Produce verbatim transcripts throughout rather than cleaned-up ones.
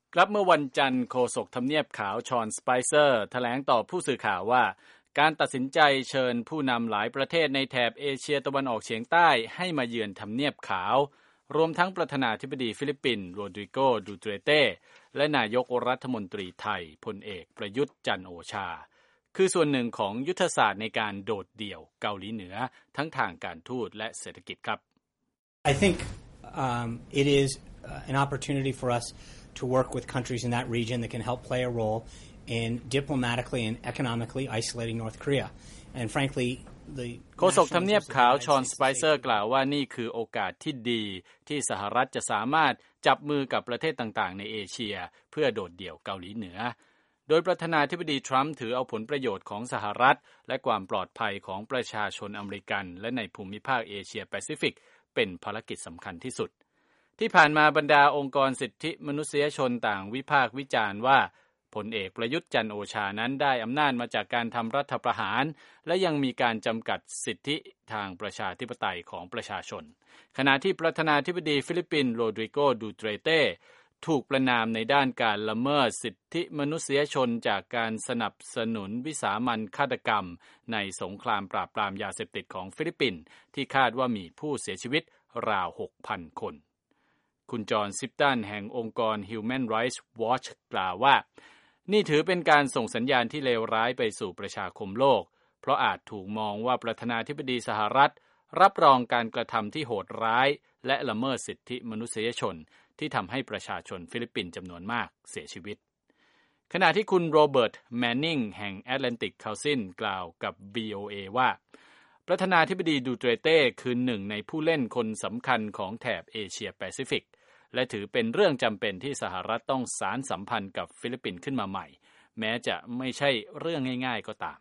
ครับเมื่อวันจันทร์โฆษกทำเนียบขาวชอนสไปเซอร์แถลงต่อผู้สื่อข่าวว่าการตัดสินใจเชิญผู้นำหลายประเทศในแถบเอเชียตะวันออกเฉียงใต้ให้มาเยือนทำเนียบขาวรวมทั้งประธานาธิบดีฟิลิปปินส์โรดริโก ดูเตเต้และนายกรัฐมนตรีไทยพลเอกประยุทธ์จันทร์โอชาคือส่วนหนึ่งของยุทธศาสตร์ในการโดดเดี่ยวเกาหลีเหนือทั้งทางการทูตและเศรษฐกิจครับ I think um, it is an opportunity for us to work with countries in that region that can help play a role in diplomatically and economically isolating North Korea. And frankly, the โฆษกทำเนียบขาวชอนสไปเซอร์กล่าวว่านี่คือโอกาสที่ดีที่สหรัฐจะสามารถจับมือกับประเทศต่างๆในเอเชียเพื่อโดดเดี่ยวเกาหลีเหนือโดยประธานาธิบดีทรัมป์ถือเอาผลประโยชน์ของสหรัฐและความปลอดภัยของประชาชนอเมริกันและในภูมิภาคเอเชียแปซิฟิกเป็นภารกิจสำคัญที่สุดที่ผ่านมาบรรดาองค์กรสิทธิมนุษยชนต่างวิพากษ์วิจารณ์ว่าพลเอกประยุทธ์จันทร์โอชานั้นได้อำนาจมาจากการทำรัฐประหารและยังมีการจำกัดสิทธิทางประชาธิปไตยของประชาชนขณะที่ประธานาธิบดีฟิลิปปินส์โรดริโก ดูเตเต้ถูกประณามในด้านการละเมิดสิทธิมนุษยชนจากการสนับสนุนวิสามัญฆาตกรรมในสงครามปราบปรามยาเสพติดของฟิลิปปินส์ที่คาดว่ามีผู้เสียชีวิตราว หกพัน คนคุณจอห์นซิปตันแห่งองค์กร Human Rights Watch กล่าวว่านี่ถือเป็นการส่งสัญญาณที่เลวร้ายไปสู่ประชาคมโลกเพราะอาจถูกมองว่าประธานาธิบดีสหรัฐรับรองการกระทำที่โหดร้ายและละเมิดสิทธิมนุษยชนที่ทำให้ประชาชนฟิลิปปินส์จำนวนมากเสียชีวิตขณะที่คุณโรเบิร์ตแมนนิงแห่ง Atlantic Council กล่าวกับ วี โอ เอ ว่าประธานาธิบดีดูเตเต้คือหนึ่งในผู้เล่นคนสำคัญของแถบเอเชียแปซิฟิกและถือเป็นเรื่องจำเป็นที่สหรัฐต้องสานสัมพันธ์กับฟิลิปปินส์ขึ้นมาใหม่แม้จะไม่ใช่เรื่องง่ายๆก็ตาม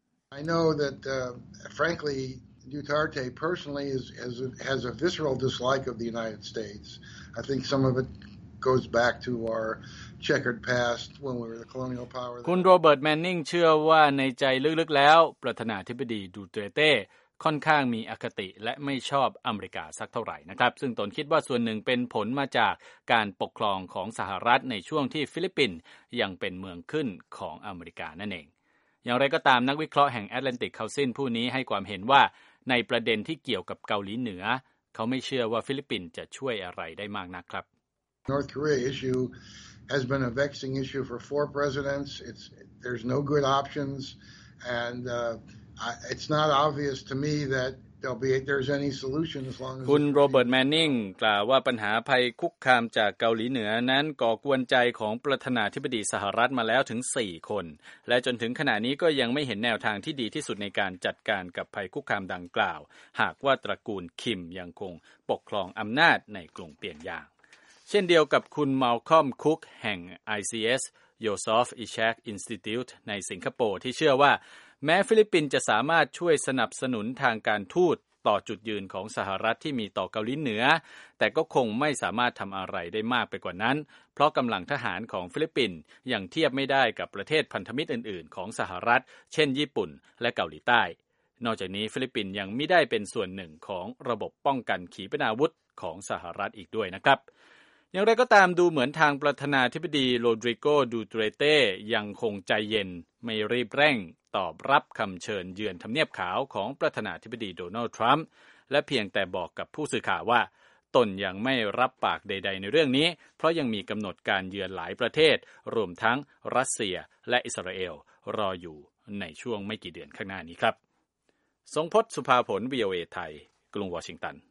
I know that uh, frankly Duterte personally is, is a, has a visceral dislike of the United States. I think some of it goes back to our checkered past when we were the colonial power. คุณโรเบิร์ตแมนนิงเชื่อว่าในใจลึกๆแล้วประธานาธิบดีดูเตเต้ค่อนข้างมีอคติและไม่ชอบอเมริกาสักเท่าไหร่นะครับซึ่งตนคิดว่าส่วนหนึ่งเป็นผลมาจากการปกครองของสหรัฐในช่วงที่ฟิลิปปินส์ยังเป็นเมืองขึ้นของอเมริกานั่นเองอย่างไรก็ตามนักวิเคราะห์แห่ง Atlantic Council ผู้นี้ให้ความเห็นว่าในประเด็นที่เกี่ยวกับเกาหลีเหนือเขาไม่เชื่อว่าฟิลิปปินส์จะช่วยอะไรได้มากนักครับ North Korea issue has been a vexing issue for four presidents. It's there's no good options and uh, it's not obvious to me that there'll be there's any solution as long as คุณโรเบิร์ตแมนนิงกล่าวว่าปัญหาภัยคุกคามจากเกาหลีเหนือนั้นก่อกวนใจของประธานาธิบดีสหรัฐมาแล้วถึงสี่คนและจนถึงขณะนี้ก็ยังไม่เห็นแนวทางที่ดีที่สุดในการจัดการกับภัยคุกคามดังกล่าวหากว่าตระกูลคิมยังคงปกครองอำนาจในกรุงเปียงยางเช่นเดียวกับคุณมัลคอมคุกแห่ง ไอ ซี เอส Joseph Ishak Institute ในสิงคโปร์ที่เชื่อว่าแม้ฟิลิปปินส์จะสามารถช่วยสนับสนุนทางการทูตต่อจุดยืนของสหรัฐที่มีต่อเกาหลีเหนือแต่ก็คงไม่สามารถทำอะไรได้มากไปกว่านั้นเพราะกำลังทหารของฟิลิปปินส์ยังเทียบไม่ได้กับประเทศพันธมิตรอื่นๆของสหรัฐเช่นญี่ปุ่นและเกาหลีใต้นอกจากนี้ฟิลิปปินส์ยังไม่ได้เป็นส่วนหนึ่งของระบบป้องกันขีปนาวุธของสหรัฐอีกด้วยนะครับอย่างไรก็ตามดูเหมือนทางประธานาธิบดีโรดริโก ดูเตเต้ยังคงใจเย็นไม่รีบเร่งตอบรับคำเชิญเยือนทำเนียบขาวของประธานาธิบดีโดนัลด์ทรัมป์และเพียงแต่บอกกับผู้สื่อข่าวว่าตนยังไม่รับปากใดๆในเรื่องนี้เพราะยังมีกำหนดการเยือนหลายประเทศรวมทั้งรัสเซียและอิสราเอลรออยู่ในช่วงไม่กี่เดือนข้างหน้านี้ครับทรงพจน์ สุภาผล วี โอ เอ ไทยกรุงวอชิงตัน